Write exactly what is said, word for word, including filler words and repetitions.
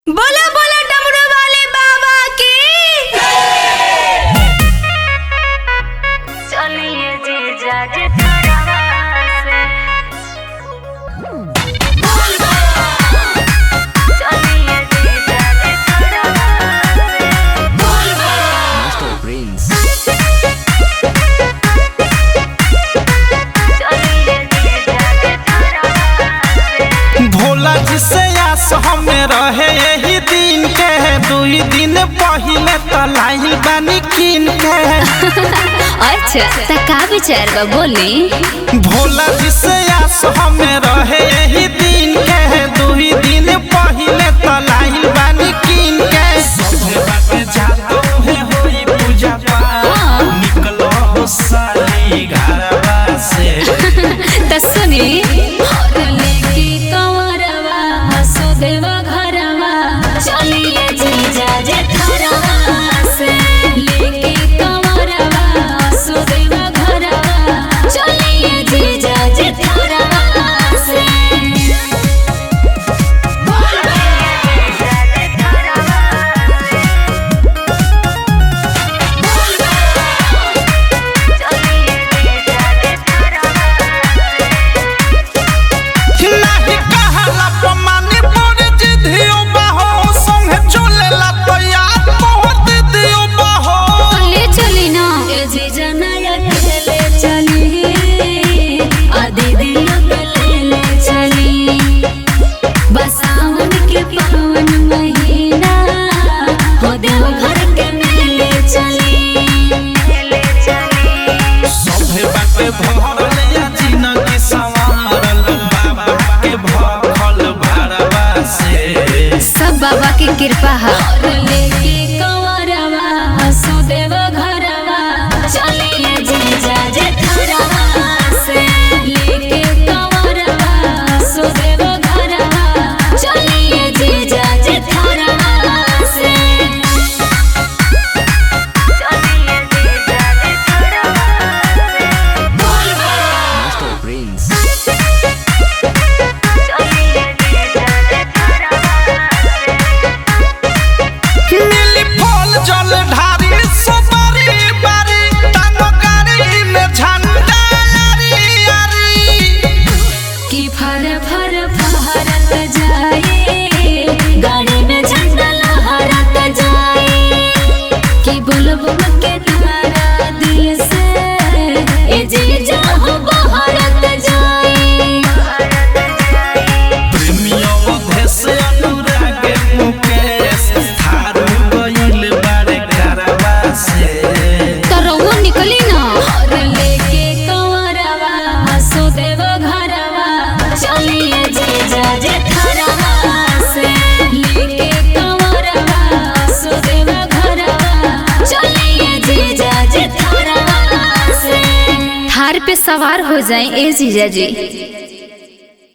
बोला बोला डमरू वाले बाबा की। चलिए जीजा जी थोड़ा से चलिए जीजा जी थोड़ा से मास्टर प्रिंस चलिए जीजा जी थोड़ा से भोला जी से आस हमें रहे यही दिन के दुई दिन पहले तलाइल बानी कीन के। अच्छा त का विचार बा बोली। भोला जी से आस हमें रहे यही दिन के दुई दिन पहले तलाइल बानी कीन के। सभे बाटे जातो है होई पूजा पाठ निकलो हो साली घरवा से। त सुनी लेके कंवरवा हसो देवा घरवा चलिए जीजा जे थरवा से। लेके कंवरवा हसो देवा घरवा चलिए जीजा जे थरवा से। नाही कहला पमानी मोर जिधियो बाहो संगे चलेला तो याद बहुत दियो बाहो। ले चली ना ए जीजा नया खेले चली आ दीदी लोग ले ले चली। बसावन के पावन महीना हो देव घर के मेले चली। सभे बाटे भरल या जिनगी संवारल बाबा के भखल भरवा से। सब बाबा की कृपा है। लेके कंवरवा हसो देव घरवा चलिए जीजा जे थरवा से। लेके कंवरवा हसो देव घरवा चलिए जीजा जे थरवा से। मास्टर प्रिंस मिली फल जल ढारी सुपारी बारी टांगो गाड़ी में झंडा यारी यारी। कि फर फर फहरत जाए गाड़ी में झंडा लहरत जाए। कि बुलबुल के तारा दिल से ए जीजा हो बहरत जाए। प्रेमियों देश अनुराग मुकेश थारू गइल बारे घरवा से। तरवा निकली ना लेके कंवरवा हसो देव घरवा चलिए जीजा जे थरवा से। लेके कंवरवा हसो देव घरवा चलिए जीजा जे थरवा से। थार पे सवार हो जाए ए जीजा जी।